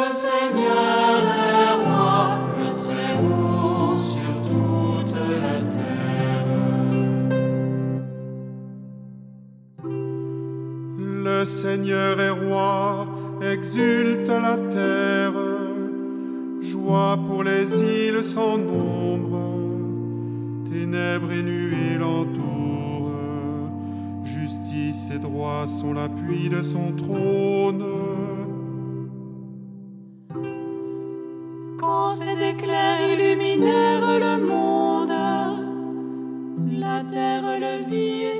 Seigneur est roi, le Très-Haut sur toute la terre. Le Seigneur est roi, exulte la terre. Joie pour les îles sans nombre, ténèbres et nuées l'entourent. Justice et droit sont l'appui de son trône. Quand ses éclairs illuminèrent le monde, la terre le vit et